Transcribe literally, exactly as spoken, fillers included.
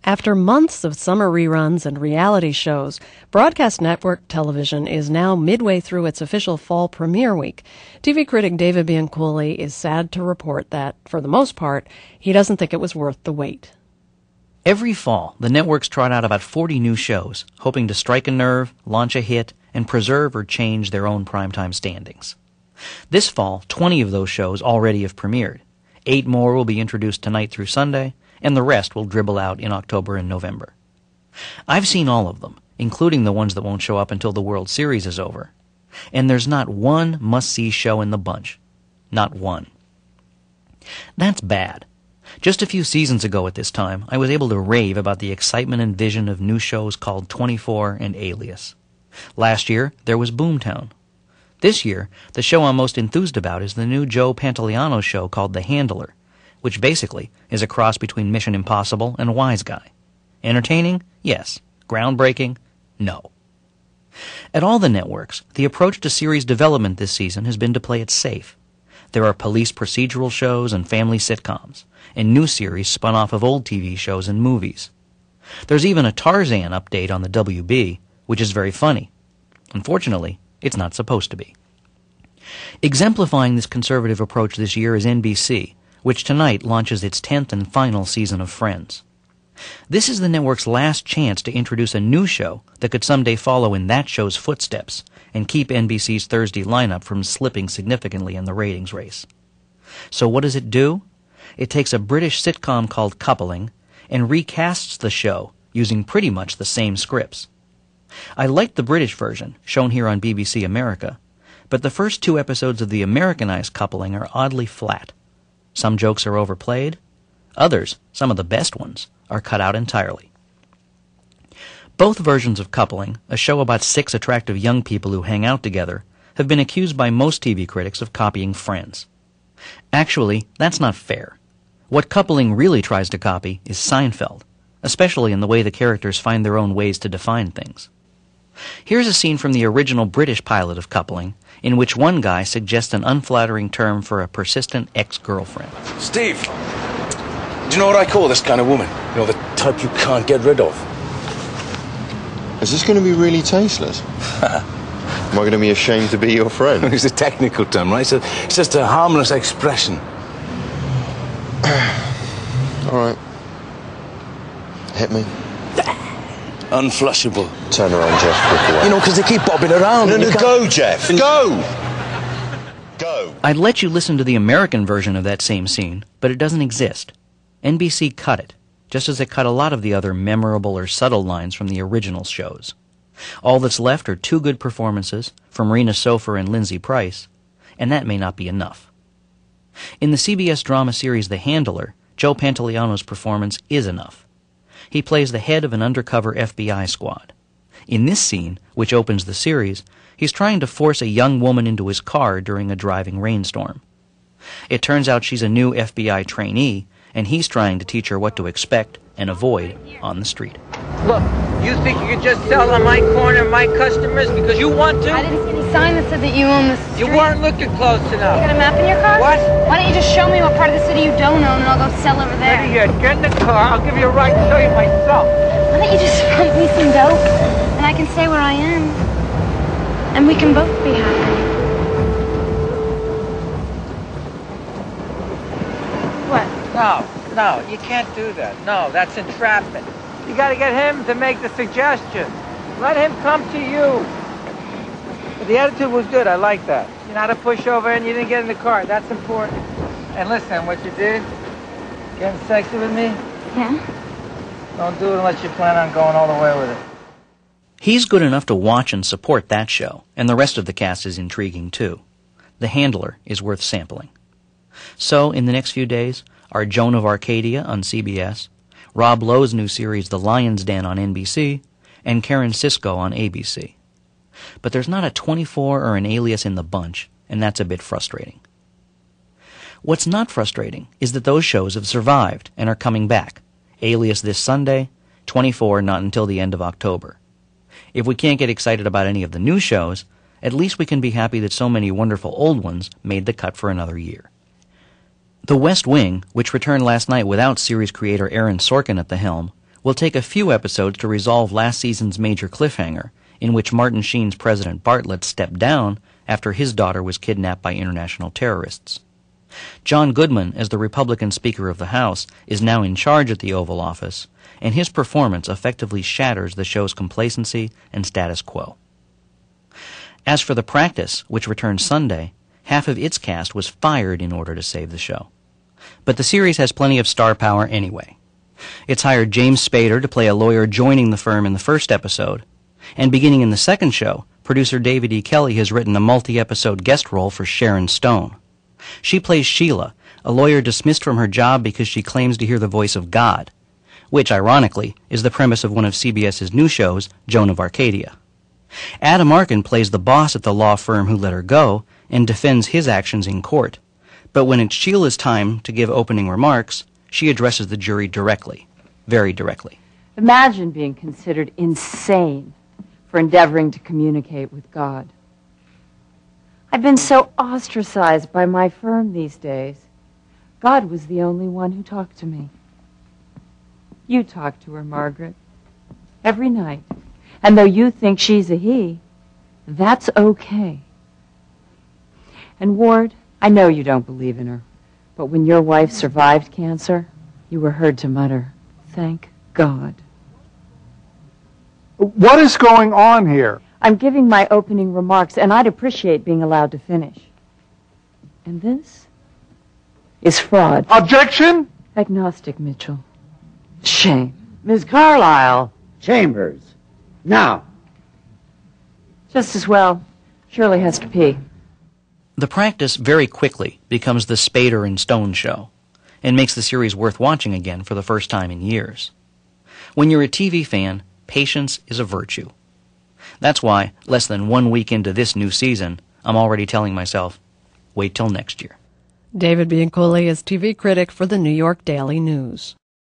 After months of summer reruns and reality shows, Broadcast Network Television is now midway through its official fall premiere week. T V critic David Bianculli is sad to report that, for the most part, he doesn't think it was worth the wait. Every fall, the networks trot out about forty new shows, hoping to strike a nerve, launch a hit, and preserve or change their own primetime standings. This fall, twenty of those shows already have premiered. Eight more will be introduced tonight through Sunday, and the rest will dribble out in October and November. I've seen all of them, including the ones that won't show up until the World Series is over. And there's not one must-see show in the bunch. Not one. That's bad. Just a few seasons ago at this time, I was able to rave about the excitement and vision of new shows called twenty-four and Alias. Last year, there was Boomtown. This year, the show I'm most enthused about is the new Joe Pantoliano show called The Handler, which basically is a cross between Mission Impossible and Wise Guy. Entertaining? Yes. Groundbreaking? No. At all the networks, the approach to series development this season has been to play it safe. There are police procedural shows and family sitcoms, and new series spun off of old T V shows and movies. There's even a Tarzan update on the W B, which is very funny. Unfortunately, it's not supposed to be. Exemplifying this conservative approach this year is N B C, which tonight launches its tenth and final season of Friends. This is the network's last chance to introduce a new show that could someday follow in that show's footsteps and keep N B C's Thursday lineup from slipping significantly in the ratings race. So what does it do? It takes a British sitcom called Coupling and recasts the show using pretty much the same scripts. I liked the British version, shown here on B B C America, but the first two episodes of the Americanized Coupling are oddly flat. Some jokes are overplayed. Others, some of the best ones, are cut out entirely. Both versions of Coupling, a show about six attractive young people who hang out together, have been accused by most T V critics of copying Friends. Actually, that's not fair. What Coupling really tries to copy is Seinfeld, especially in the way the characters find their own ways to define things. Here's a scene from the original British pilot of Coupling, in which one guy suggests an unflattering term for a persistent ex-girlfriend. Steve, do you know what I call this kind of woman? You know, the type you can't get rid of. Is this going to be really tasteless? Am I going to be ashamed to be your friend? It's a technical term, right? So it's just a harmless expression. All right. Hit me. Unflushable. Turn around, Jeff. Walk away. You know, because they keep bobbing around. No, no, go, Jeff. Go! Go! I'd let you listen to the American version of that same scene, but it doesn't exist. N B C cut it, just as it cut a lot of the other memorable or subtle lines from the original shows. All that's left are two good performances from Rena Sofer and Lindsay Price, and that may not be enough. In the C B S drama series The Handler, Joe Pantoliano's performance is enough. He plays the head of an undercover F B I squad. In this scene, which opens the series, he's trying to force a young woman into his car during a driving rainstorm. It turns out she's a new F B I trainee, and he's trying to teach her what to expect and avoid on the street. Look, you think you can just sell on my corner my customers because you want to? I didn't see any sign that said that you own this street. You weren't looking close enough. You got a map in your car? What? Why don't you just show me what part of the city you don't own and I'll go sell over there? Here, get in the car. I'll give you a ride to show you myself. Why don't you just pump me some dope and I can say where I am? And we can both be happy. What? No, no, you can't do that. No, that's entrapment. You got to get him to make the suggestion. Let him come to you. But the attitude was good. I like that. You're not a pushover and you didn't get in the car. That's important. And listen, what you did, getting sexy with me, Yeah? don't do it unless you plan on going all the way with it. He's good enough to watch and support that show, and the rest of the cast is intriguing too. The Handler is worth sampling. So, in the next few days, are Joan of Arcadia on C B S, Rob Lowe's new series The Lion's Den on N B C, and Karen Sisco on A B C. But there's not a twenty-four or an Alias in the bunch, and that's a bit frustrating. What's not frustrating is that those shows have survived and are coming back. Alias this Sunday, twenty-four not until the end of October. If we can't get excited about any of the new shows, at least we can be happy that so many wonderful old ones made the cut for another year. The West Wing, which returned last night without series creator Aaron Sorkin at the helm, will take a few episodes to resolve last season's major cliffhanger, in which Martin Sheen's President Bartlett stepped down after his daughter was kidnapped by international terrorists. John Goodman, as the Republican Speaker of the House, is now in charge at the Oval Office, and his performance effectively shatters the show's complacency and status quo. As for The Practice, which returns Sunday, half of its cast was fired in order to save the show. But the series has plenty of star power anyway. It's hired James Spader to play a lawyer joining the firm in the first episode, and beginning in the second show, producer David E. Kelley has written a multi-episode guest role for Sharon Stone. She plays Sheila, a lawyer dismissed from her job because she claims to hear the voice of God, which, ironically, is the premise of one of CBS's new shows, Joan of Arcadia. Adam Arkin plays the boss at the law firm who let her go and defends his actions in court. But when it's Sheila's time to give opening remarks, she addresses the jury directly, very directly. Imagine being considered insane for endeavoring to communicate with God. I've been so ostracized by my firm these days. God was the only one who talked to me. You talk to her, Margaret, every night. And though you think she's a he, that's okay. And Ward, I know you don't believe in her, but when your wife survived cancer, you were heard to mutter, "Thank God." What is going on here? I'm giving my opening remarks, and I'd appreciate being allowed to finish. And this is fraud. Objection! Agnostic, Mitchell. Shame. Miss Carlyle. Chambers. Now. Just as well. Shirley has to pee. The Practice very quickly becomes the Spader and Stone show, and makes the series worth watching again for the first time in years. When you're a T V fan, patience is a virtue. That's why, less than one week into this new season, I'm already telling myself, wait till next year. David Bianculli is T V critic for the New York Daily News.